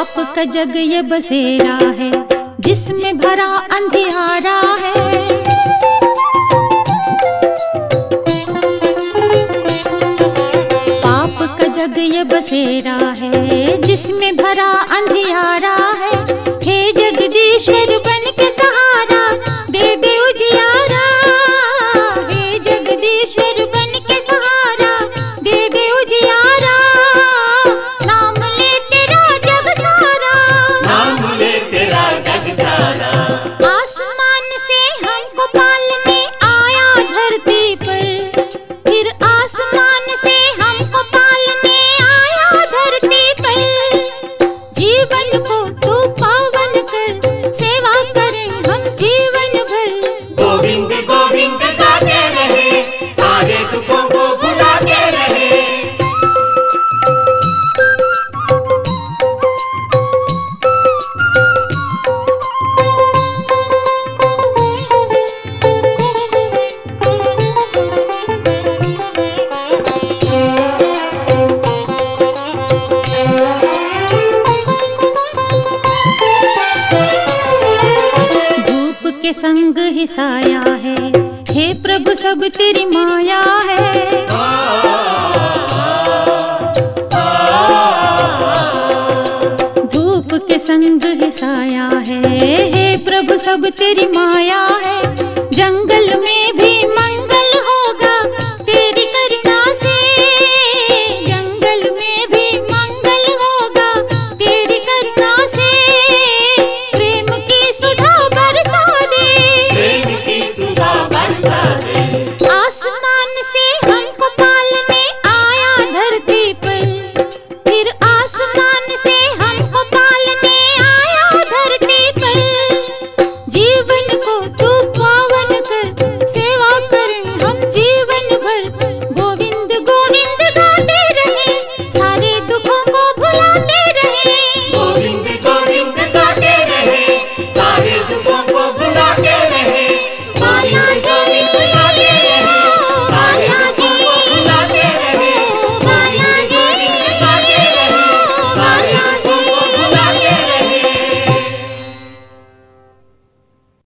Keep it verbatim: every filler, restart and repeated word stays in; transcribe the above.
पाप का जग ये बसेरा है जिसमें भरा अंधियारा है। पाप का जग ये बसेरा है जिसमें भरा अंधियारा है। हे जगदीश्वर बन के सहारा दे दे उजियारा। हे जगदीश्वर बन के सहारा दे दे उजियारा। नाम ले तेरा जग सारा, नाम ले तेरा जग सारा। आसमान से हमको पालने आया धरती पर, फिर आसमान से हमको पालने आया धरती पर। जीवन को तू पावन कर, सेवा करें हम जीवन भर। गोविंद गोविंद गाते रहे, सारे दुखों को भुलाते रहे। धूप के संग ही साया है, हे प्रभु सब तेरी माया है। धूप के संग ही साया है, हे प्रभु सब तेरी माया है। जंगल में भी मंग